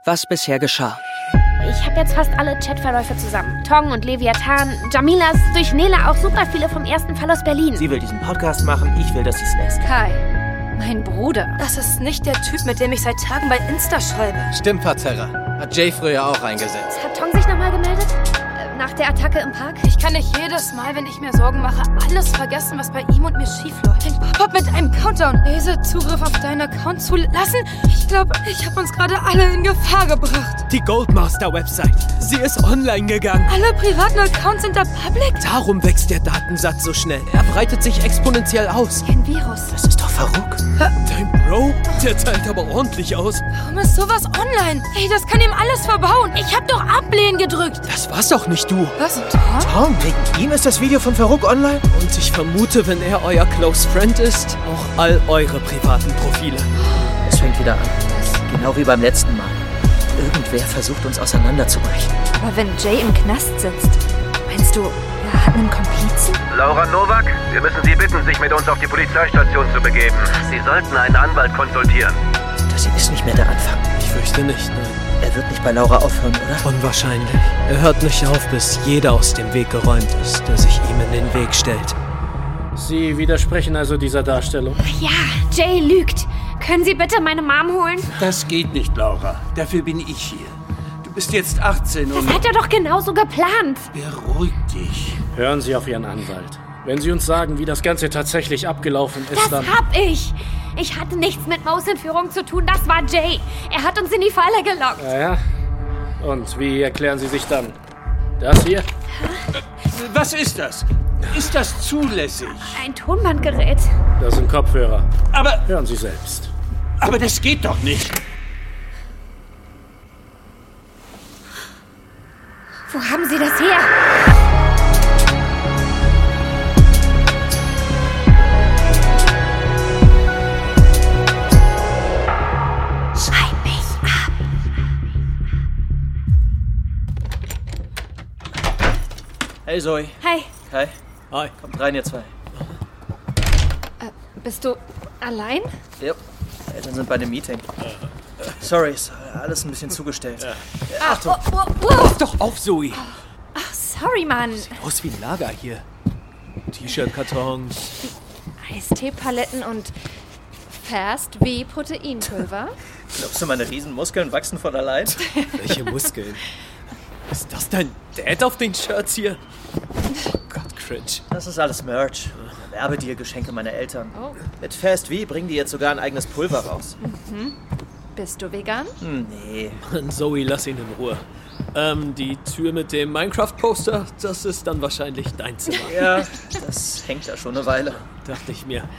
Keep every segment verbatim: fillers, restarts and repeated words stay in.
was bisher geschah. Ich habe jetzt fast alle Chatverläufe zusammen. Tong und Leviathan, Jamilas, durch Nele auch super viele vom ersten Fall aus Berlin. Sie will diesen Podcast machen, ich will, dass sie es lässt. Kai, mein Bruder. Das ist nicht der Typ, mit dem ich seit Tagen bei Insta schreibe. Stimmt, Verzerrer. Hat Jay früher auch eingesetzt. Hat Tong sich nochmal gemeldet? Äh, nach der Attacke im Park? Ich kann nicht jedes Mal, wenn ich mir Sorgen mache, alles vergessen, was bei ihm und mir schief läuft. Ein Pop-up mit einem Countdown. Lese Zugriff auf deinen Account zulassen? Ich glaube, ich habe uns gerade alle in Gefahr gebracht. Die Goldmaster-Website. Sie ist online gegangen. Alle privaten Accounts sind da public? Darum wächst der Datensatz so schnell. Er breitet sich exponentiell aus. Ein Virus. Das ist doch Faruk. Dein Bro? Der teilt aber ordentlich aus. Warum ist sowas online? Ey, das kann ihm alles verbauen. Ich hab doch Ablehnen gedrückt. Das war's doch nicht du. Was? Tom? Tom, wegen ihm ist das Video von Faruk online? Und ich vermute, wenn er euer Close Friend ist, auch all eure privaten Profile. Es fängt wieder an. Genau wie beim letzten Mal. Irgendwer versucht, uns auseinanderzubrechen. Aber wenn Jay im Knast sitzt, meinst du, er hat einen Komplizen? Laura Nowak, wir müssen Sie bitten, sich mit uns auf die Polizeistation zu begeben. Sie sollten einen Anwalt konsultieren. Das ist nicht mehr der Anfang. Ich fürchte nicht, nein. Er wird nicht bei Laura aufhören, oder? Unwahrscheinlich. Er hört nicht auf, bis jeder aus dem Weg geräumt ist, der sich ihm in den Weg stellt. Sie widersprechen also dieser Darstellung? Ja, Jay lügt. Können Sie bitte meine Mom holen? Das geht nicht, Laura. Dafür bin ich hier. Du bist jetzt achtzehn und... Das hat er doch genauso geplant. Beruhig dich. Hören Sie auf Ihren Anwalt. Wenn Sie uns sagen, wie das Ganze tatsächlich abgelaufen ist, das dann... Das hab ich. Ich hatte nichts mit Mo's Entführung zu tun. Das war Jay. Er hat uns in die Falle gelockt. Ja, ja. Und wie erklären Sie sich dann? Das hier? Was ist das? Ist das zulässig? Ein Tonbandgerät. Das sind Kopfhörer. Aber... Hören Sie selbst. Aber das geht doch nicht. Wo haben Sie das her? Schreib mich ab. Hey Zoe. Hi. Hi. Hi. Kommt rein, ihr zwei. Äh, bist du allein? Ja. Eltern sind bei einem Meeting. Sorry, ist alles ein bisschen zugestellt. Ja. Ah, Achtung. oh, oh, oh. Pass doch auf, Zoe. Ach, sorry, Mann. Sieht aus wie ein Lager hier. T-Shirt-Kartons. Eisteepaletten und Fast wie Proteinpulver. Glaubst du, meine Riesenmuskeln wachsen von allein? Welche Muskeln? Ist das dein Dad auf den Shirts hier? Oh Gott, cringe. Das ist alles Merch. Werbedeal-Geschenke meiner Eltern. Oh. Mit Fast V bringen die jetzt sogar ein eigenes Pulver raus. Mhm. Bist du vegan? Hm, nee. Mann, Zoe, lass ihn in Ruhe. Ähm, die Tür mit dem Minecraft-Poster, das ist dann wahrscheinlich dein Zimmer. Ja, das hängt da schon eine Weile. Dachte ich mir.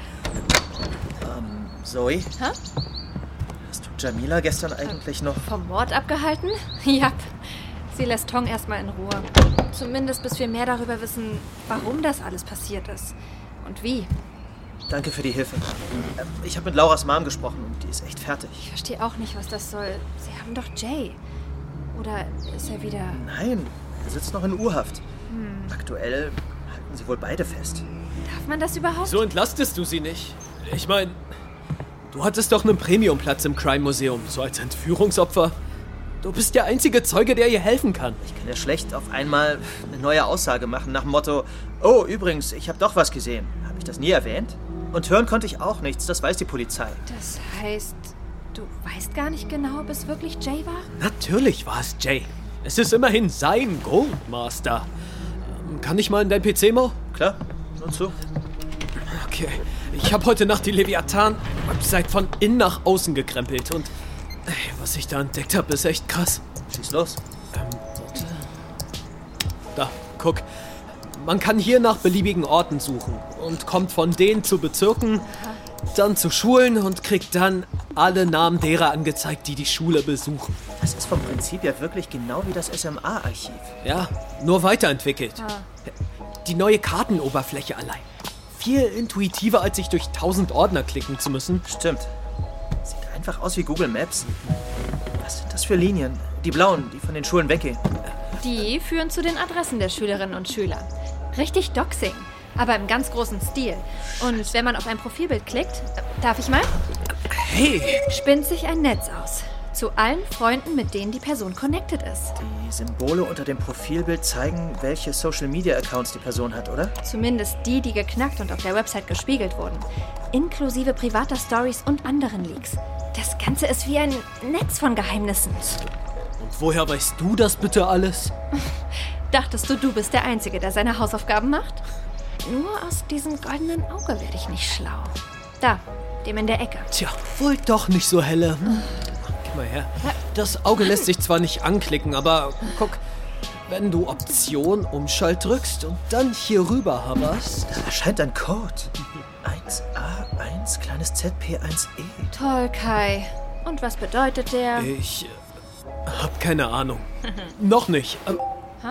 Ähm, Zoe? Hä? Hast du Jamila gestern eigentlich noch... Vom Mord abgehalten? Jap. Sie lässt Tong erstmal in Ruhe. Zumindest bis wir mehr darüber wissen, warum das alles passiert ist. Und wie. Danke für die Hilfe. Ähm, ich habe mit Lauras Mom gesprochen und die ist echt fertig. Ich verstehe auch nicht, was das soll. Sie haben doch Jay. Oder ist er wieder... Nein, er sitzt noch in U-Haft. Hm. Aktuell halten sie wohl beide fest. Darf man das überhaupt? So entlastest du sie nicht. Ich meine, du hattest doch einen Premiumplatz im Crime-Museum, so als Entführungsopfer. Du bist der einzige Zeuge, der ihr helfen kann. Ich kann ja schlecht auf einmal eine neue Aussage machen nach dem Motto, oh, übrigens, ich habe doch was gesehen. Habe ich das nie erwähnt? Und hören konnte ich auch nichts, das weiß die Polizei. Das heißt, du weißt gar nicht genau, ob es wirklich Jay war? Natürlich war es Jay. Es ist immerhin sein Goldmaster. Ähm, kann ich mal in dein P C, Mo? Klar, nur zu. Okay, ich habe heute Nacht die Leviathan-Website von innen nach außen gekrempelt und ey, was ich da entdeckt habe, ist echt krass. Schieß los. Ähm, warte. Da, guck. Man kann hier nach beliebigen Orten suchen und kommt von denen zu Bezirken, dann zu Schulen und kriegt dann alle Namen derer angezeigt, die die Schule besuchen. Das ist vom Prinzip ja wirklich genau wie das S M A-Archiv. Ja, nur weiterentwickelt. Ah. Die neue Kartenoberfläche allein. Viel intuitiver, als sich durch tausend Ordner klicken zu müssen. Stimmt. Sieht einfach aus wie Google Maps. Was sind das für Linien? Die blauen, die von den Schulen weggehen. Die führen zu den Adressen der Schülerinnen und Schüler. Richtig Doxing, aber im ganz großen Stil. Und wenn man auf ein Profilbild klickt, darf ich mal? Hey! Spinnt sich ein Netz aus. Zu allen Freunden, mit denen die Person connected ist. Die Symbole unter dem Profilbild zeigen, welche Social-Media-Accounts die Person hat, oder? Zumindest die, die geknackt und auf der Website gespiegelt wurden. Inklusive privater Stories und anderen Leaks. Das Ganze ist wie ein Netz von Geheimnissen. Und woher weißt du das bitte alles? Dachtest du, du bist der Einzige, der seine Hausaufgaben macht? Nur aus diesem goldenen Auge werde ich nicht schlau. Da, dem in der Ecke. Tja, wohl doch nicht so helle. Hm? Gib mal her. Das Auge lässt sich zwar nicht anklicken, aber guck, wenn du Option Umschalt drückst und dann hier rüber hoverst. Da erscheint ein Code. eins A eins, kleines Z P eins E. Toll, Kai. Und was bedeutet der? Ich äh, hab keine Ahnung. Noch nicht. Ähm, ha?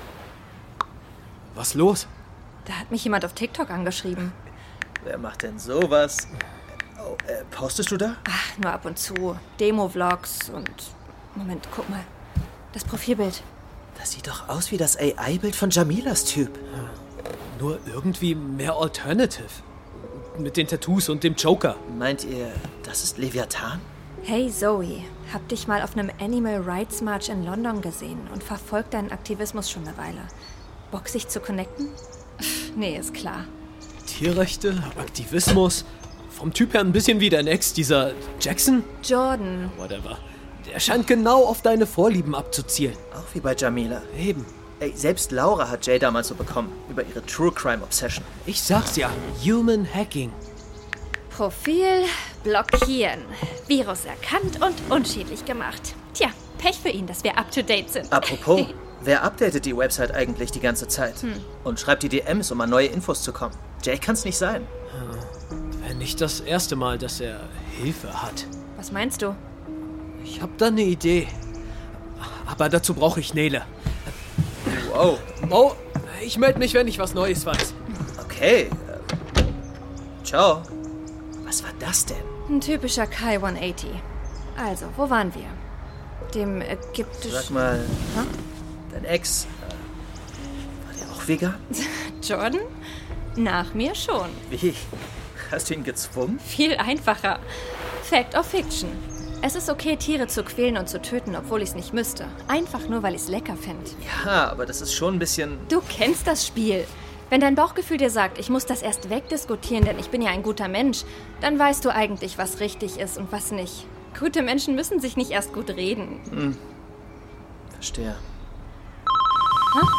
Was los? Da hat mich jemand auf TikTok angeschrieben. Wer macht denn sowas? Oh, äh, postest du da? Ach, nur ab und zu. Demo-Vlogs und... Moment, guck mal. Das Profilbild. Das sieht doch aus wie das A I-Bild von Jamilas Typ. Nur irgendwie mehr Alternative. Mit den Tattoos und dem Joker. Meint ihr, das ist Leviathan? Hey Zoe, hab dich mal auf einem Animal Rights March in London gesehen und verfolgt deinen Aktivismus schon eine Weile. Bock, sich zu connecten? Nee, ist klar. Tierrechte, Aktivismus. Vom Typ her ein bisschen wie dein Ex, dieser Jackson? Jordan. Whatever. Der scheint genau auf deine Vorlieben abzuzielen. Auch wie bei Jamila. Eben. Ey, selbst Laura hat Jay damals so bekommen. Über ihre True Crime Obsession. Ich sag's ja. Human Hacking. Profil blockieren. Virus erkannt und unschädlich gemacht. Tja, Pech für ihn, dass wir up to date sind. Apropos, wer updatet die Website eigentlich die ganze Zeit? Hm. Und schreibt die D Ms, um an neue Infos zu kommen? Jay kann's nicht sein. Wäre nicht das erste Mal, dass er Hilfe hat. Was meinst du? Ich hab da eine Idee. Aber dazu brauche ich Nele. Wow. Mo, ich melde mich, wenn ich was Neues weiß. Okay. Ciao. Was war das denn? Ein typischer Kai hundertachtzig. Also, wo waren wir? Dem ägyptischen... Sag mal, huh? Dein Ex, äh, war der auch vegan? Jordan? Nach mir schon. Wie? Hast du ihn gezwungen? Viel einfacher. Fact or Fiction. Es ist okay, Tiere zu quälen und zu töten, obwohl ich es nicht müsste. Einfach nur, weil ich es lecker finde. Ja, aber das ist schon ein bisschen... Du kennst das Spiel. Wenn dein Bauchgefühl dir sagt, ich muss das erst wegdiskutieren, denn ich bin ja ein guter Mensch, dann weißt du eigentlich, was richtig ist und was nicht. Gute Menschen müssen sich nicht erst gut reden. Hm. Verstehe. Hä?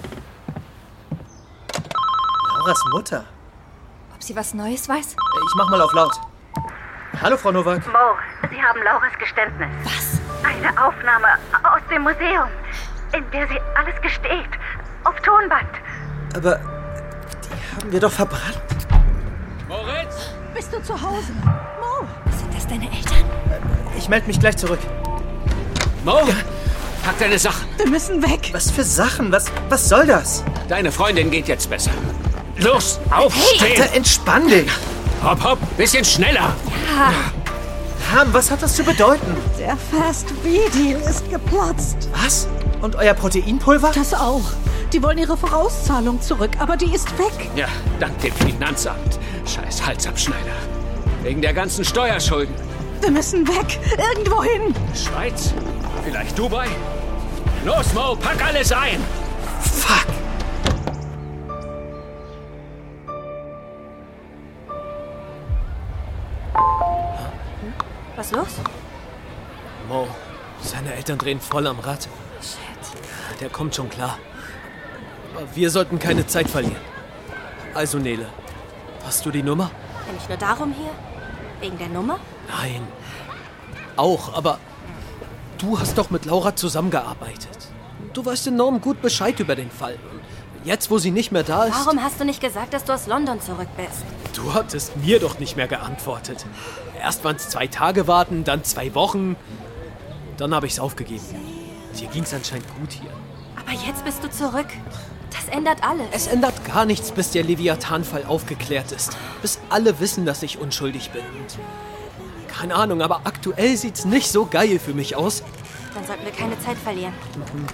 Lauras Mutter. Ob sie was Neues weiß? Ich mach mal auf laut. Hallo, Frau Nowak. Mo, Sie haben Lauras Geständnis. Was? Eine Aufnahme aus dem Museum, in der sie alles gesteht. Auf Tonband. Aber die haben wir doch verbrannt. Moritz! Bist du zu Hause? Mo! Sind das deine Eltern? Ich melde mich gleich zurück. Mo! Pack deine Sachen. Wir müssen weg. Was für Sachen? Was, was soll das? Deine Freundin geht jetzt besser. Los, aufstehen! Alter, entspann dich. Hopp, hopp, bisschen schneller. Ja. Ham, was hat das zu bedeuten? Der Fast-B-Deal ist geplatzt. Was? Und euer Proteinpulver? Das auch. Die wollen ihre Vorauszahlung zurück, aber die ist weg. Ja, dank dem Finanzamt. Scheiß Halsabschneider. Wegen der ganzen Steuerschulden. Wir müssen weg. Irgendwo hin. Schweiz? Vielleicht Dubai? Los, Mo, pack alles ein. Fuck. Was los? Mo, seine Eltern drehen voll am Rad. Shit. Der kommt schon klar. Aber wir sollten keine Zeit verlieren. Also, Nele, hast du die Nummer? Bin ich nur darum hier? Wegen der Nummer? Nein. Auch, aber du hast doch mit Laura zusammengearbeitet. Du weißt enorm gut Bescheid über den Fall. Und jetzt, wo sie nicht mehr da ist... Warum hast du nicht gesagt, dass du aus London zurück bist? Du hattest mir doch nicht mehr geantwortet. Erst waren es zwei Tage warten, dann zwei Wochen. Dann habe ich es aufgegeben. Dir ging es anscheinend gut hier. Aber jetzt bist du zurück. Das ändert alles. Es ändert gar nichts, bis der Leviathan-Fall aufgeklärt ist. Bis alle wissen, dass ich unschuldig bin. Und keine Ahnung, aber aktuell sieht's nicht so geil für mich aus. Dann sollten wir keine Zeit verlieren. Mhm.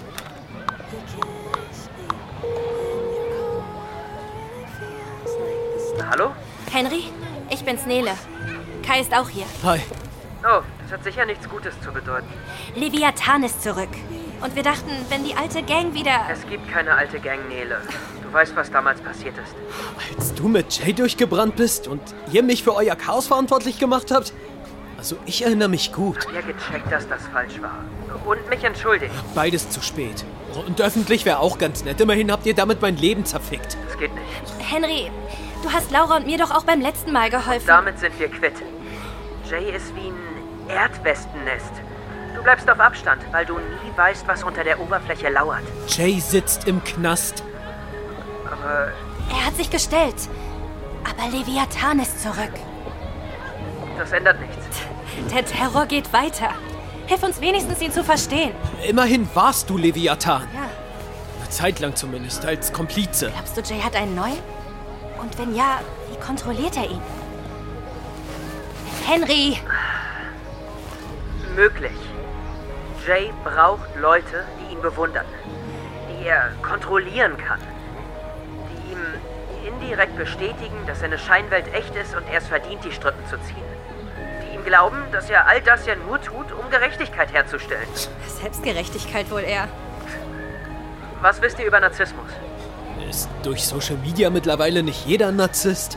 Hallo? Henry, ich bin's Nele. Kai ist auch hier. Hi. Oh, Das hat sicher nichts Gutes zu bedeuten. Leviathan ist zurück. Und wir dachten, wenn die alte Gang wieder... Es gibt keine alte Gang, Nele. Du weißt, was damals passiert ist. Als du mit Jay durchgebrannt bist und ihr mich für euer Chaos verantwortlich gemacht habt? Also, ich erinnere mich gut. Ich habe gecheckt, dass das falsch war. Und mich entschuldigt. Beides zu spät. Und öffentlich wäre auch ganz nett. Immerhin habt ihr damit mein Leben zerfickt. Das geht nicht. Henry, du hast Laura und mir doch auch beim letzten Mal geholfen. Und damit sind wir quitt. Jay ist wie ein Erdwespennest. Du bleibst auf Abstand, weil du nie weißt, was unter der Oberfläche lauert. Jay sitzt im Knast. Aber... Er hat sich gestellt. Aber Leviathan ist zurück. Das ändert nichts. Der Terror geht weiter. Hilf uns wenigstens, ihn zu verstehen. Immerhin warst du Leviathan. Ja. Eine Zeit lang zumindest, als Komplize. Glaubst du, Jay hat einen neuen? Und wenn ja, wie kontrolliert er ihn? Henry! Möglich. Jay braucht Leute, die ihn bewundern. Die er kontrollieren kann. Die ihm indirekt bestätigen, dass seine Scheinwelt echt ist und er es verdient, die Strippen zu ziehen. Die ihm glauben, dass er all das ja nur tut, um Gerechtigkeit herzustellen. Selbstgerechtigkeit wohl eher. Was wisst ihr über Narzissmus? Ist durch Social Media mittlerweile nicht jeder ein Narzisst?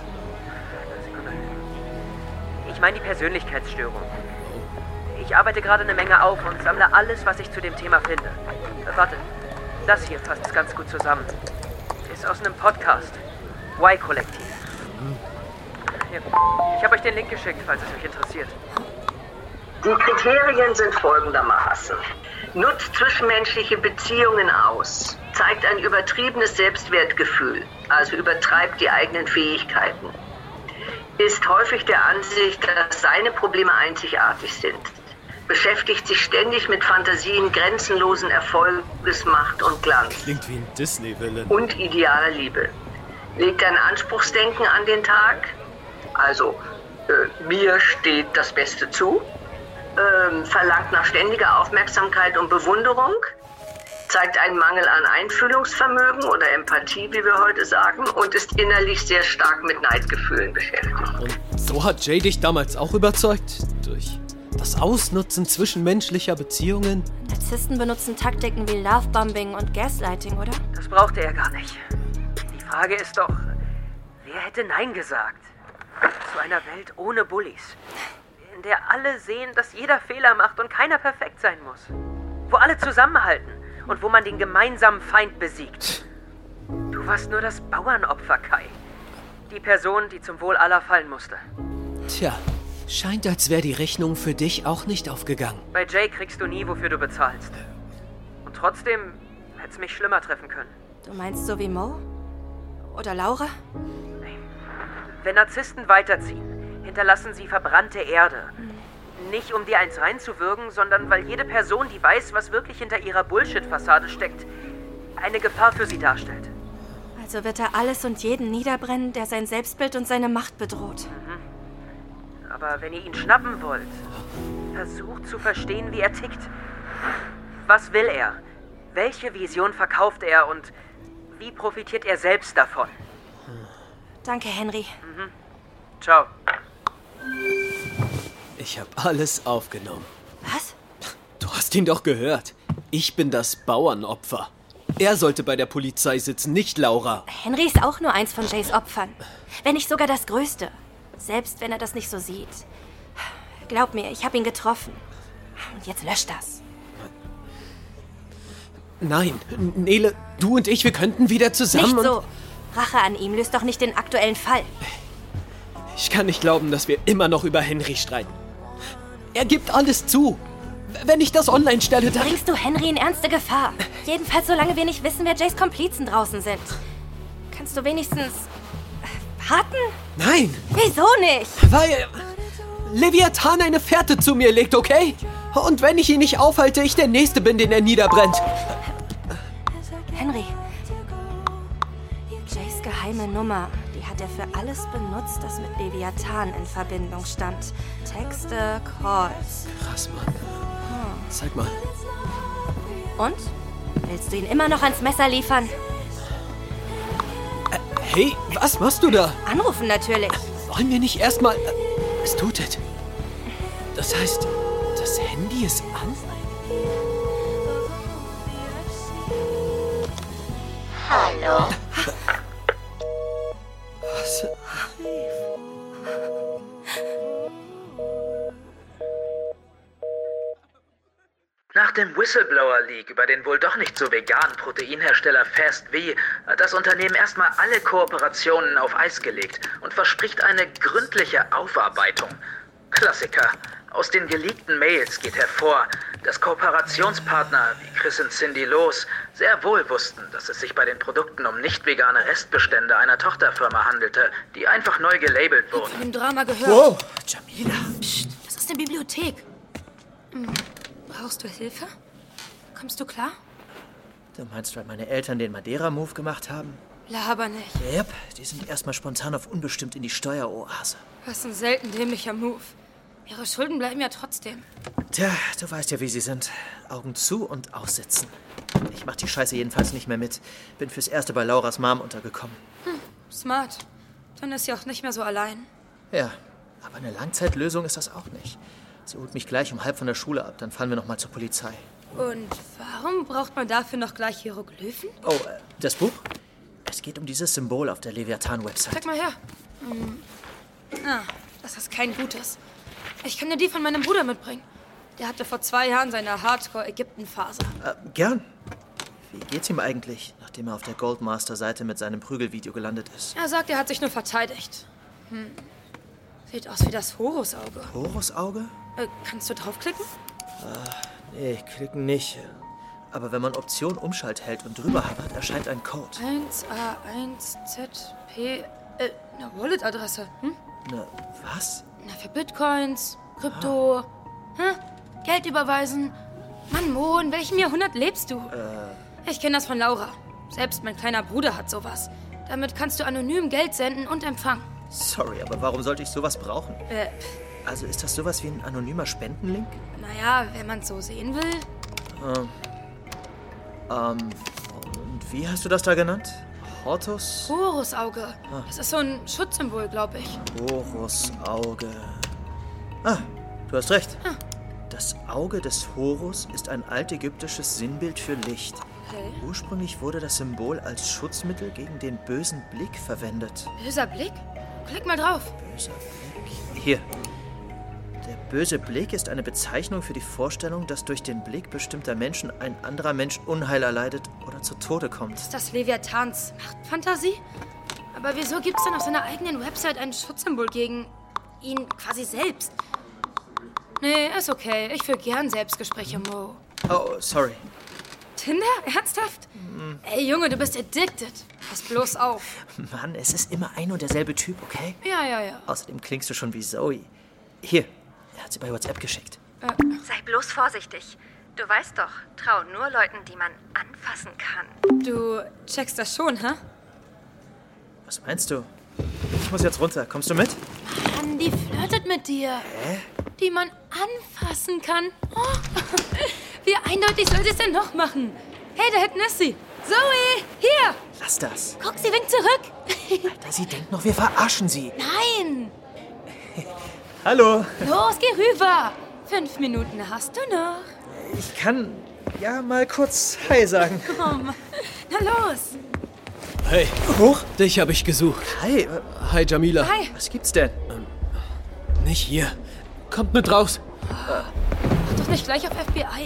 Ich meine die Persönlichkeitsstörung. Ich arbeite gerade eine Menge auf und sammle alles, was ich zu dem Thema finde. Äh, warte, das hier fasst es ganz gut zusammen. Ist aus einem Podcast. Y-Kollektiv. Hier. Ich habe euch den Link geschickt, falls es euch interessiert. Die Kriterien sind folgendermaßen. Nutzt zwischenmenschliche Beziehungen aus. Zeigt ein übertriebenes Selbstwertgefühl, also übertreibt die eigenen Fähigkeiten. Ist häufig der Ansicht, dass seine Probleme einzigartig sind. Beschäftigt sich ständig mit Fantasien grenzenlosen Erfolges, Macht und Glanz. Klingt wie ein Disney-Villain. Und idealer Liebe. Legt ein Anspruchsdenken an den Tag. Also, äh, mir steht das Beste zu. Ähm, verlangt nach ständiger Aufmerksamkeit und Bewunderung. Zeigt einen Mangel an Einfühlungsvermögen oder Empathie, wie wir heute sagen. Und ist innerlich sehr stark mit Neidgefühlen beschäftigt. Und so hat Jay dich damals auch überzeugt? Durch das Ausnutzen zwischenmenschlicher Beziehungen? Narzissten benutzen Taktiken wie Lovebombing und Gaslighting, oder? Das brauchte er gar nicht. Die Frage ist doch, wer hätte Nein gesagt? Zu einer Welt ohne Bullies. In der alle sehen, dass jeder Fehler macht und keiner perfekt sein muss. Wo alle zusammenhalten und wo man den gemeinsamen Feind besiegt. Du warst nur das Bauernopfer, Kai. Die Person, die zum Wohl aller fallen musste. Tja, scheint, als wäre die Rechnung für dich auch nicht aufgegangen. Bei Jay kriegst du nie, wofür du bezahlst. Und trotzdem hätte es mich schlimmer treffen können. Du meinst so wie Mo? Oder Laura? Wenn Narzissten weiterziehen, hinterlassen sie verbrannte Erde. Nicht um dir eins reinzuwürgen, sondern weil jede Person, die weiß, was wirklich hinter ihrer Bullshit-Fassade steckt, eine Gefahr für sie darstellt. Also wird er alles und jeden niederbrennen, der sein Selbstbild und seine Macht bedroht. Mhm. Aber wenn ihr ihn schnappen wollt, versucht zu verstehen, wie er tickt. Was will er? Welche Vision verkauft er und wie profitiert er selbst davon? Danke, Henry. Mhm. Ciao. Ich habe alles aufgenommen. Was? Du hast ihn doch gehört. Ich bin das Bauernopfer. Er sollte bei der Polizei sitzen, nicht Laura. Henry ist auch nur eins von Jays Opfern. Wenn nicht sogar das Größte. Selbst wenn er das nicht so sieht. Glaub mir, ich habe ihn getroffen. Und jetzt löscht das. Nein, Nele, du und ich, wir könnten wieder zusammen... Nicht so. Rache an ihm löst doch nicht den aktuellen Fall. Ich kann nicht glauben, dass wir immer noch über Henry streiten. Er gibt alles zu. Wenn ich das online stelle, dann... Bringst du Henry in ernste Gefahr. Jedenfalls, solange wir nicht wissen, wer Jays Komplizen draußen sind. Kannst du wenigstens... warten? Nein. Wieso nicht? Weil Leviathan eine Fährte zu mir legt, okay? Und wenn ich ihn nicht aufhalte, ich der Nächste bin, den er niederbrennt. Henry. Jays geheime Nummer, die hat er für alles benutzt, das mit Leviathan in Verbindung stand. Texte, Calls. Krass, Mann. Zeig mal. Und? Willst du ihn immer noch ans Messer liefern? Äh, hey, was machst du da? Anrufen natürlich. Wollen wir nicht erstmal... Es tut es. Das heißt, Das Handy ist an? Hallo? Was? Nach dem Whistleblower-Leak über den wohl doch nicht so veganen Proteinhersteller Fast V hat das Unternehmen erstmal alle Kooperationen auf Eis gelegt und verspricht eine gründliche Aufarbeitung. Klassiker. Aus den geleakten Mails geht hervor, dass Kooperationspartner wie Chris und Cindy Loos sehr wohl wussten, dass es sich bei den Produkten um nicht vegane Restbestände einer Tochterfirma handelte, die einfach neu gelabelt Ich hab wurden. von dem Drama gehört. Wow, Jamila. Psst, das ist eine Bibliothek. Hm. Brauchst du Hilfe? Kommst du klar? Du meinst, weil meine Eltern den Madeira-Move gemacht haben? Laber nicht. Yep, die sind erstmal spontan auf unbestimmt in die Steueroase. Was ein selten dämlicher Move. Ihre Schulden bleiben ja trotzdem. Tja, du weißt ja, wie sie sind. Augen zu und aussitzen. Ich mach die Scheiße jedenfalls nicht mehr mit. Bin fürs Erste bei Lauras Mom untergekommen. Hm, smart. Dann ist sie auch nicht mehr so allein. Ja, aber eine Langzeitlösung ist das auch nicht. Sie holt mich gleich um halb von der Schule ab, dann fahren wir noch mal zur Polizei. Und warum braucht man dafür noch gleich Hieroglyphen? Oh, äh, das Buch? Es geht um dieses Symbol auf der Leviathan-Website. Zeig mal her. Hm. Ah, das ist kein gutes. Ich kann dir die von meinem Bruder mitbringen. Der hatte vor zwei Jahren seine Hardcore-Ägypten-Phase. Äh, gern. Wie geht's ihm eigentlich, nachdem er auf der Goldmaster-Seite mit seinem Prügelvideo gelandet ist? Er sagt, er hat sich nur verteidigt. Hm. Sieht aus wie das Horusauge. Horusauge? Äh, kannst du draufklicken? Äh, nee, klicken nicht. Aber wenn man Option Umschalt hält und drüber hovert, erscheint ein Code. eins A eins Z P... Äh, eine Wallet-Adresse, hm? Ne, was? Na, für Bitcoins, Krypto... Ah. Hä? Geld überweisen. Mann, Mo, in welchem Jahrhundert lebst du? Äh... Ich kenne das von Laura. Selbst mein kleiner Bruder hat sowas. Damit kannst du anonym Geld senden und empfangen. Sorry, aber warum sollte ich sowas brauchen? Äh... Also ist das sowas wie ein anonymer Spendenlink? Naja, wenn man es so sehen will. Ähm... Ähm... Und wie hast du das da genannt? Hortus? Horusauge. Ah. Das ist so ein Schutzsymbol, glaube ich. Horusauge. Ah, du hast recht. Ah. Das Auge des Horus ist ein altägyptisches Sinnbild für Licht. Okay. Ursprünglich wurde das Symbol als Schutzmittel gegen den bösen Blick verwendet. Böser Blick? Klick mal drauf. Böser Blick. Hier. Der böse Blick ist eine Bezeichnung für die Vorstellung, dass durch den Blick bestimmter Menschen ein anderer Mensch Unheil erleidet oder zu Tode kommt. Ist das Leviathans Machtfantasie? Aber wieso gibt es dann auf seiner eigenen Website ein Schutzsymbol gegen ihn quasi selbst? Nee, ist okay. Ich führe gern Selbstgespräche, Mo. Oh, sorry. Tinder? Ernsthaft? Mm. Ey, Junge, du bist addicted. Pass bloß auf. Mann, es ist immer ein und derselbe Typ, okay? Ja, ja, ja. Außerdem klingst du schon wie Zoe. Hier, er hat sie bei WhatsApp geschickt. Äh. Sei bloß vorsichtig. Du weißt doch, trau nur Leuten, die man anfassen kann. Du checkst das schon, hä? Was meinst du? Ich muss jetzt runter. Kommst du mit? Mann, die flirtet mit dir. Hä? Die man anfassen kann. Oh. Wie eindeutig soll sie es denn noch machen? Hey, da hinten ist sie. Zoe, hier. Lass das. Guck, sie winkt zurück. Alter, sie denkt noch, wir verarschen sie. Nein. Hallo. Los, geh rüber. Fünf Minuten hast du noch. Ich kann ja mal kurz Hi sagen. Oh Mann. Na los. Hey. Hoch? Dich habe ich gesucht. Hi. Hi, Jamila. Hi. Was gibt's denn? Ähm, nicht hier. Kommt mit raus. Mach doch nicht gleich auf F B I.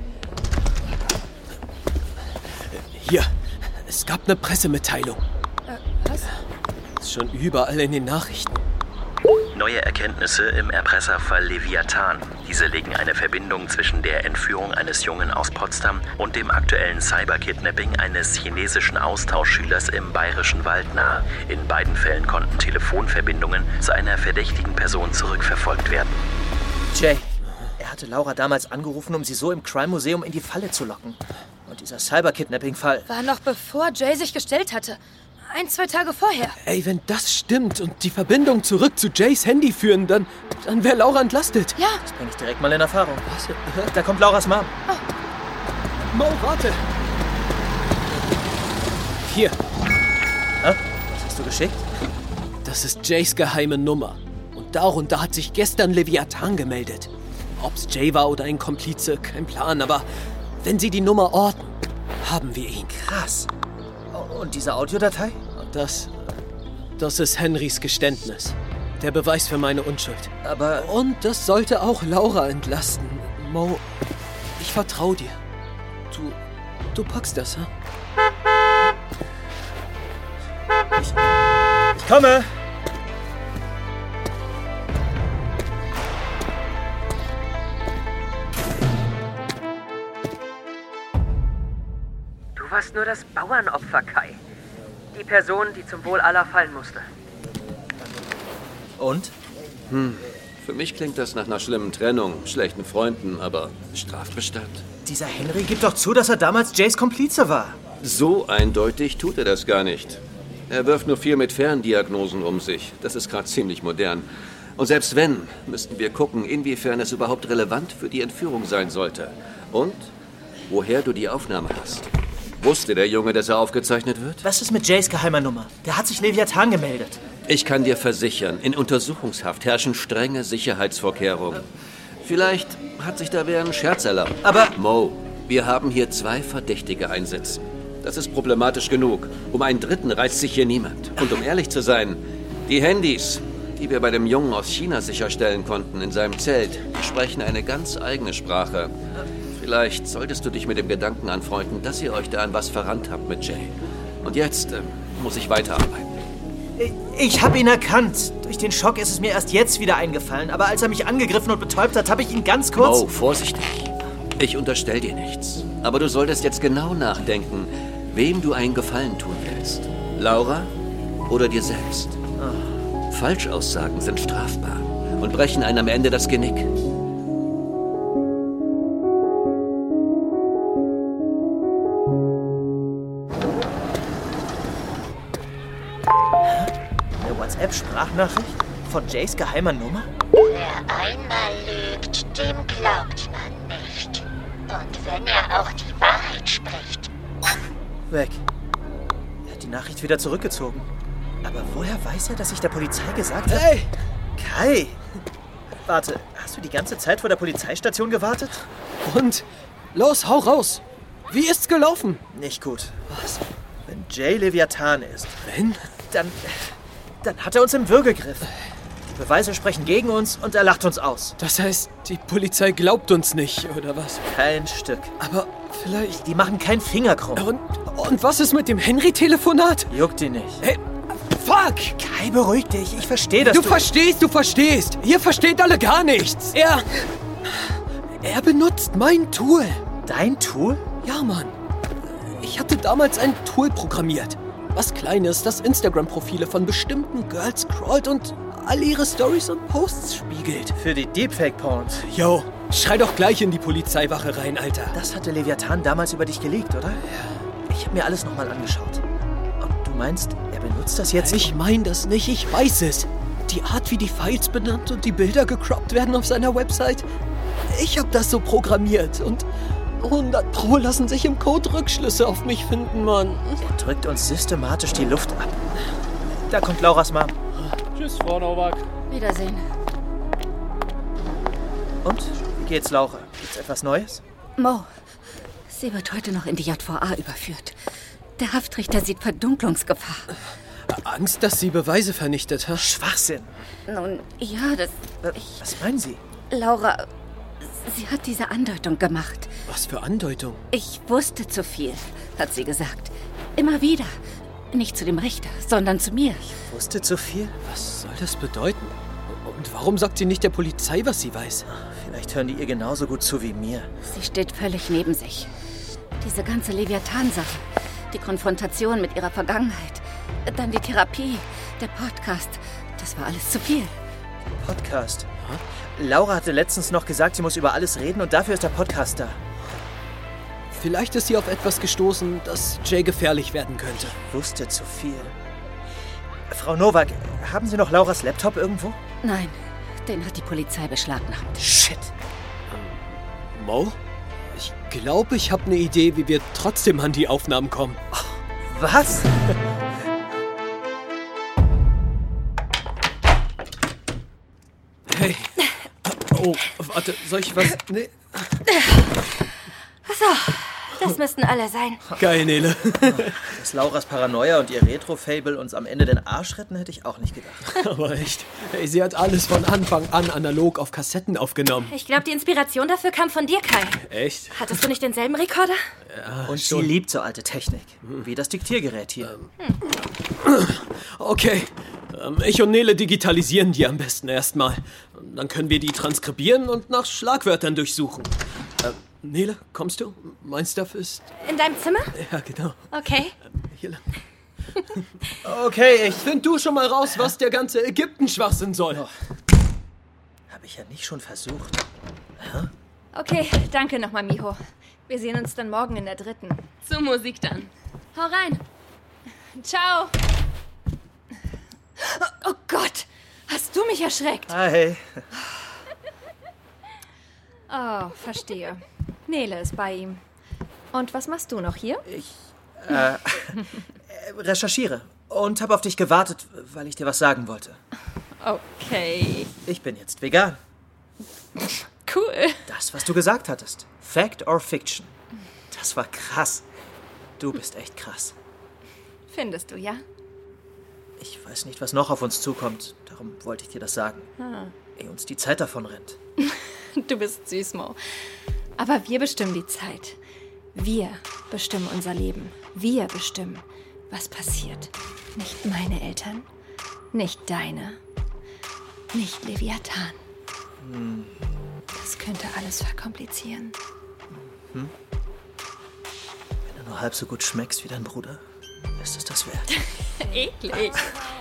Hier. Es gab eine Pressemitteilung. Äh, was? Ist schon überall in den Nachrichten. Neue Erkenntnisse im Erpresserfall Leviathan. Diese legen eine Verbindung zwischen der Entführung eines Jungen aus Potsdam und dem aktuellen Cyberkidnapping eines chinesischen Austauschschülers im Bayerischen Wald nahe. In beiden Fällen konnten Telefonverbindungen zu einer verdächtigen Person zurückverfolgt werden. Jay, er hatte Laura damals angerufen, um sie so im Crime-Museum in die Falle zu locken. Und dieser Cyberkidnapping-Fall War noch bevor Jay sich gestellt hatte. Ein, zwei Tage vorher. Ey, wenn das stimmt und die Verbindung zurück zu Jays Handy führen, dann, dann wäre Laura entlastet. Ja. Das bringe ich direkt mal in Erfahrung. Was? Da kommt Lauras Mom. Oh. Mo, warte. Hier. Hä? Was hast du geschickt? Das ist Jays geheime Nummer. Und darunter hat sich gestern Leviathan gemeldet. Ob's Jay war oder ein Komplize, kein Plan, aber wenn sie die Nummer orten, haben wir ihn. Krass. Und diese Audiodatei? Das, das ist Henrys Geständnis. Der Beweis für meine Unschuld. Aber... Und das sollte auch Laura entlasten. Mo, ich vertraue dir. Du, du packst das, ha? Ich, ich komme! Du warst nur das Bauernopfer, Kai. Die Person, die zum Wohl aller fallen musste. Und? Hm, für mich klingt das nach einer schlimmen Trennung, schlechten Freunden, aber Strafbestand. Dieser Henry gibt doch zu, dass er damals Jays Komplize war. So eindeutig tut er das gar nicht. Er wirft nur viel mit Ferndiagnosen um sich. Das ist gerade ziemlich modern. Und selbst wenn, müssten wir gucken, inwiefern es überhaupt relevant für die Entführung sein sollte. Und woher du die Aufnahme hast. Wusste der Junge, dass er aufgezeichnet wird? Was ist mit Jays geheimer Nummer? Der hat sich Leviathan gemeldet. Ich kann dir versichern, in Untersuchungshaft herrschen strenge Sicherheitsvorkehrungen. Vielleicht hat sich da wer einen Scherz erlaubt. Aber... Mo, wir haben hier zwei Verdächtige einsitzen. Das ist problematisch genug. Um einen dritten reizt sich hier niemand. Und um ehrlich zu sein, die Handys, die wir bei dem Jungen aus China sicherstellen konnten in seinem Zelt, die sprechen eine ganz eigene Sprache. Vielleicht solltest du dich mit dem Gedanken anfreunden, dass ihr euch da an was verrannt habt mit Jay. Und jetzt äh, muss ich weiterarbeiten. Ich, ich habe ihn erkannt. Durch den Schock ist es mir erst jetzt wieder eingefallen. Aber als er mich angegriffen und betäubt hat, habe ich ihn ganz kurz... Oh, vorsichtig. Ich unterstell dir nichts. Aber du solltest jetzt genau nachdenken, wem du einen Gefallen tun willst. Laura oder dir selbst. Oh. Falschaussagen sind strafbar und brechen einem am Ende das Genick. WhatsApp-Sprachnachricht von Jays geheimer Nummer? Wer einmal lügt, dem glaubt man nicht. Und wenn er auch die Wahrheit spricht. Weg. Er hat die Nachricht wieder zurückgezogen. Aber woher weiß er, dass ich der Polizei gesagt habe? Hey! Kai! Warte, hast du die ganze Zeit vor der Polizeistation gewartet? Und? Los, hau raus! Wie ist's gelaufen? Nicht gut. Was? Wenn Jay Leviathan ist... Wenn? Dann... Dann hat er uns im Würgegriff. Die Beweise sprechen gegen uns und er lacht uns aus. Das heißt, die Polizei glaubt uns nicht, oder was? Kein Stück. Aber vielleicht... Die machen keinen Finger krumm. Und, und was ist mit dem Henry-Telefonat? Juckt die nicht. Hey, fuck! Kai, beruhig dich. Ich verstehe das. Du, du verstehst, du verstehst. Ihr versteht alle gar nichts. Er... Er benutzt mein Tool. Dein Tool? Ja, Mann. Ich hatte damals ein Tool programmiert. Was Kleines, das Instagram-Profile von bestimmten Girls scrollt und all ihre Stories und Posts spiegelt. Für die Deepfake-Porns. Yo, schrei doch gleich in die Polizeiwache rein, Alter. Das hatte Leviathan damals über dich geleakt, oder? Ja. Ich habe mir alles nochmal angeschaut. Und du meinst, er benutzt das jetzt? Ich mein das nicht, ich weiß es. Die Art, wie die Files benannt und die Bilder gecroppt werden auf seiner Website. Ich habe das so programmiert und... hundert Pro lassen sich im Code Rückschlüsse auf mich finden, Mann. Er drückt uns systematisch die Luft ab. Da kommt Lauras Mom. Tschüss, Frau Nowak. Wiedersehen. Und? Wie geht's, Laura? Gibt's etwas Neues? Mo, sie wird heute noch in die J V A überführt. Der Haftrichter sieht Verdunklungsgefahr. Angst, dass sie Beweise vernichtet hat? Schwachsinn. Nun, ja, das... Ich, Was meinen Sie? Laura... Sie hat diese Andeutung gemacht. Was für Andeutung? Ich wusste zu viel, hat sie gesagt. Immer wieder. Nicht zu dem Richter, sondern zu mir. Ich wusste zu viel? Was soll das bedeuten? Und warum sagt sie nicht der Polizei, was sie weiß? Vielleicht hören die ihr genauso gut zu wie mir. Sie steht völlig neben sich. Diese ganze Leviathan-Sache, die Konfrontation mit ihrer Vergangenheit, dann die Therapie, der Podcast, das war alles zu viel. Podcast? Hm? Laura hatte letztens noch gesagt, sie muss über alles reden und dafür ist der Podcast da. Vielleicht ist sie auf etwas gestoßen, das Jay gefährlich werden könnte. Ich wusste zu viel. Frau Nowak, haben Sie noch Lauras Laptop irgendwo? Nein, den hat die Polizei beschlagnahmt. Shit. Ähm, Mo? Ich glaube, ich habe eine Idee, wie wir trotzdem an die Aufnahmen kommen. Was? Hey. Oh, warte, soll ich was... Nee. So, das müssten alle sein. Geil, Nele. Dass Lauras Paranoia und ihr Retro-Fable uns am Ende den Arsch retten, hätte ich auch nicht gedacht. Aber echt, ey, sie hat alles von Anfang an analog auf Kassetten aufgenommen. Ich glaube, die Inspiration dafür kam von dir, Kai. Echt? Hattest du nicht denselben Rekorder? Ja, und schon. Sie liebt so alte Technik. Wie das Diktiergerät hier. Hm. Okay, ich und Nele digitalisieren die am besten erstmal. Dann können wir die transkribieren und nach Schlagwörtern durchsuchen. Ähm, Nele, kommst du? Mein Stuff ist... In deinem Zimmer? Ja, genau. Okay. Hier lang. Okay, ich find du schon mal raus, was der ganze Ägypten-Schwachsinn soll. Oh. Hab ich ja nicht schon versucht. Ja? Okay, danke nochmal, Miho. Wir sehen uns dann morgen in der dritten. Zur Musik dann. Hau rein. Ciao. Oh Gott, hast du mich erschreckt? Hi. Oh, verstehe. Nele ist bei ihm. Und was machst du noch hier? Ich, äh, recherchiere und habe auf dich gewartet, weil ich dir was sagen wollte. Okay. Ich bin jetzt vegan. Cool. Das, was du gesagt hattest. Fact or Fiction. Das war krass. Du bist echt krass. Findest du, ja? Ich weiß nicht, was noch auf uns zukommt. Darum wollte ich dir das sagen. Ah. Ehe uns die Zeit davon rennt. Du bist süß, Mo. Aber wir bestimmen die Zeit. Wir bestimmen unser Leben. Wir bestimmen, was passiert. Nicht meine Eltern, nicht deine, nicht Leviathan. Hm. Das könnte alles verkomplizieren. Hm? Wenn du nur halb so gut schmeckst wie dein Bruder, ist es das wert. Eklig.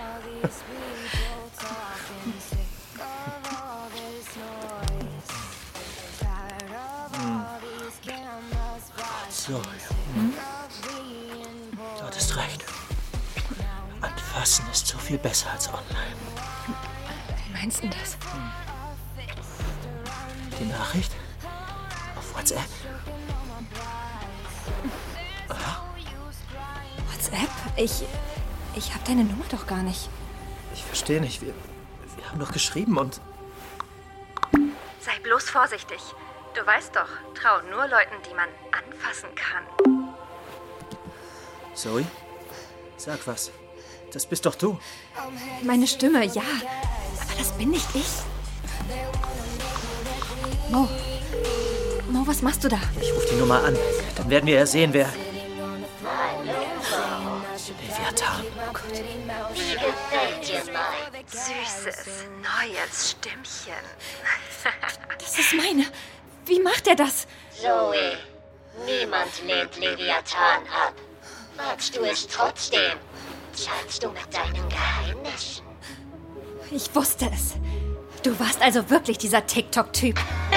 So, hm? Du hattest recht. Anfassen ist so viel besser als online. Wie meinst du das? Die Nachricht? Auf WhatsApp? Aha. WhatsApp? Ich... Ich hab deine Nummer doch gar nicht. Ich verstehe nicht. Wir, wir haben doch geschrieben und... Sei bloß vorsichtig. Du weißt doch, trau nur Leuten, die man anfassen kann. Zoe? Sag was. Das bist doch du. Meine Stimme, ja. Aber das bin nicht ich. Mo. Mo, was machst du da? Ich ruf die Nummer an. Dann werden wir ja sehen, wer... Leviathan. Oh Gott. Wie gefällt dir mein Süßes, neues Stimmchen. Das ist meine. Wie macht er das? Zoe, niemand lehnt Leviathan ab. Magst du es trotzdem? Zahlst du mit deinen Geheimnissen? Ich wusste es. Du warst also wirklich dieser TikTok-Typ.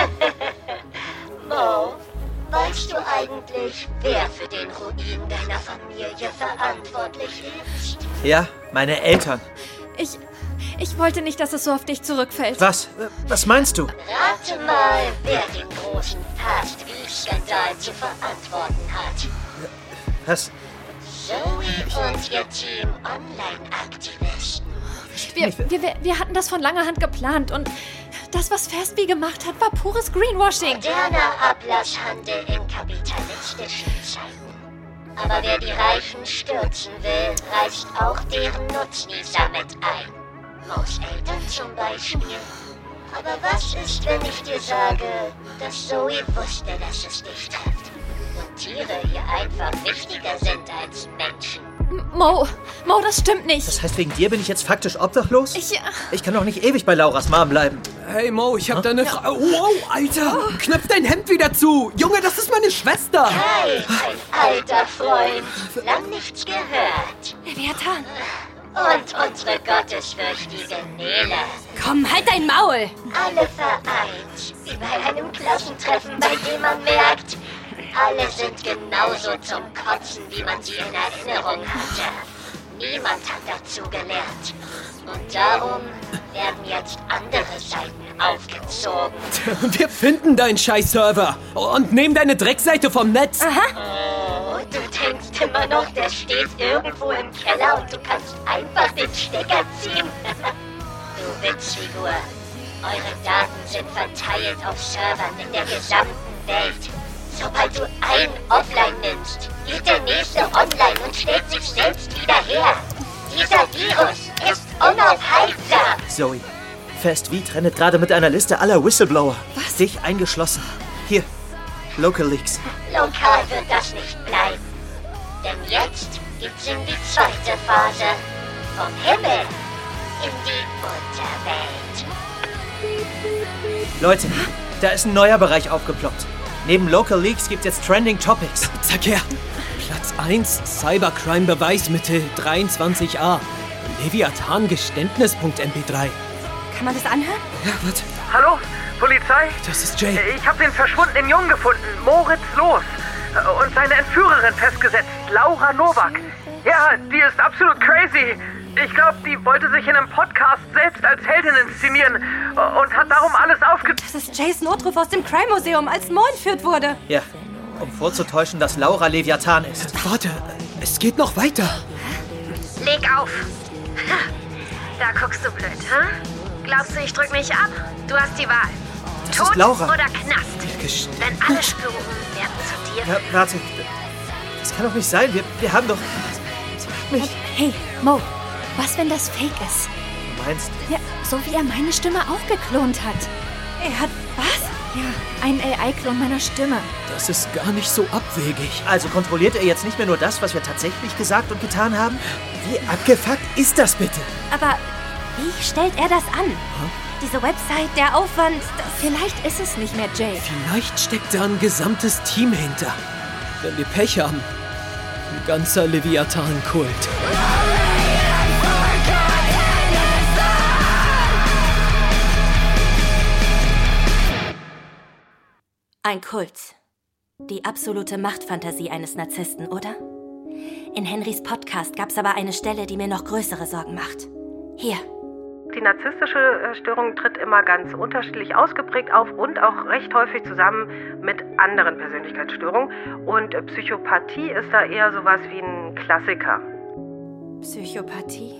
Mo, weißt du eigentlich, wer für den Ruin deiner Familie verantwortlich ist? Ja, meine Eltern. Ich... Ich wollte nicht, dass es so auf dich zurückfällt. Was? Was meinst du? Rate mal, wer den großen Past-V-Skandal zu verantworten hat. Was? Zoe und ihr Team Online-Aktivisten. Wir, wir, wir hatten das von langer Hand geplant und das, was Fastbee gemacht hat, war pures Greenwashing. Moderner Ablasshandel in kapitalistischen Zeiten. Aber wer die Reichen stürzen will, reißt auch deren Nutznießer mit ein. Mo's Eltern zum Beispiel. Aber was ist, wenn ich dir sage, dass Zoe wusste, dass es dich trifft? Und Tiere ihr einfach wichtiger sind als Menschen? Mo, Mo, das stimmt nicht. Das heißt, wegen dir bin ich jetzt faktisch obdachlos? Ich... Ich kann doch nicht ewig bei Lauras Mom bleiben. Hey Mo, ich hab da eine Frage. Wow, Alter! Oh. Knöpf dein Hemd wieder zu! Junge, das ist meine Schwester! Hey, ein alter Freund. Lang nichts gehört. Leviathan. Und unsere gottesfürchtige Nele. Komm, halt dein Maul! Alle vereint, wie bei einem Klassentreffen, bei dem man merkt, alle sind genauso zum Kotzen, wie man sie in Erinnerung hatte. Niemand hat dazu gelernt. Und darum werden jetzt andere Seiten aufgezogen. Wir finden deinen Scheiß-Server und nehmen deine Dreckseite vom Netz. Aha. Oh, du denkst immer noch, der steht irgendwo im Keller und du kannst einfach den Stecker ziehen. Du Witzfigur. Eure Daten sind verteilt auf Servern in der gesamten Welt. Sobald du einen offline nimmst, geht der nächste online und stellt sich selbst wieder her. Dieser Virus ist unaufhaltsam. Zoe, Fast V trennt gerade mit einer Liste aller Whistleblower. Was? Dich eingeschlossen. Hier, Local Leaks. Lokal wird das nicht bleiben. Denn jetzt geht's in die zweite Phase. Vom Himmel in die Unterwelt. Leute, da ist ein neuer Bereich aufgeploppt. Neben Local Leaks gibt es jetzt Trending Topics. Sag her. Platz eins, Cybercrime-Beweismittel dreiundzwanzig a. Leviathan-Geständnis.M P drei. Kann man das anhören? Ja, warte. Hallo? Polizei? Das ist Jay. Ich habe den verschwundenen Jungen gefunden, Moritz Loos. Und seine Entführerin festgesetzt, Laura Nowak. Ja, die ist absolut crazy. Ich glaube, die wollte sich in einem Podcast selbst als Heldin inszenieren und hat darum alles aufge... Das ist Jays Notruf aus dem Crime-Museum, als Mo entführt wurde. Ja, um vorzutäuschen, dass Laura Leviathan ist. Warte, es geht noch weiter. Leg auf. Da guckst du blöd, hm? Glaubst du, ich drück mich ab? Du hast die Wahl. Das Tod ist Laura. oder Knast. Wenn alle Spuren werden zu dir... Ja, warte. Das kann doch nicht sein. Wir, wir haben doch... Mich. Hey, Mo. Was, wenn das Fake ist? Du meinst? Ja, so wie er meine Stimme auch geklont hat. Er hat... Was? Ja, einen A I-Klon meiner Stimme. Das ist gar nicht so abwegig. Also kontrolliert er jetzt nicht mehr nur das, was wir tatsächlich gesagt und getan haben? Wie abgefuckt ist das bitte? Aber wie stellt er das an? Huh? Diese Website, der Aufwand, das... Vielleicht ist es nicht mehr Jay. Vielleicht steckt da ein gesamtes Team hinter. Wenn wir Pech haben, ein ganzer Leviathan-Kult. Ein Kult. Die absolute Machtfantasie eines Narzissten, oder? In Henrys Podcast gab's aber eine Stelle, die mir noch größere Sorgen macht. Hier. Die narzisstische Störung tritt immer ganz unterschiedlich ausgeprägt auf und auch recht häufig zusammen mit anderen Persönlichkeitsstörungen. Und Psychopathie ist da eher sowas wie ein Klassiker. Psychopathie?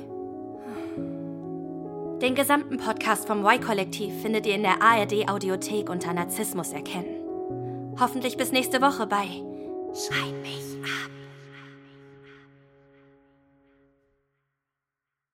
Den gesamten Podcast vom Y-Kollektiv findet ihr in der A R D-Audiothek unter Narzissmus erkennen. Hoffentlich bis nächste Woche bei Schreib mich ab.